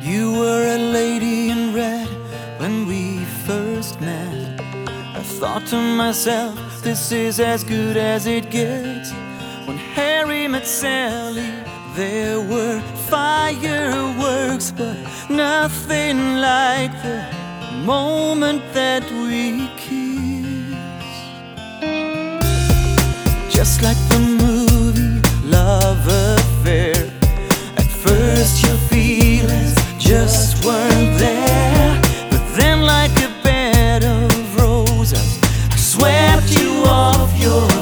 You were a lady in red when we first met. I thought to myself, this is as good as it gets. When Harry met Sally, there were fireworks, but nothing like the moment that we kissed. Just like the movie Love Affair, at first your feelings just weren't there, but then like a bed of roses, I swept you off your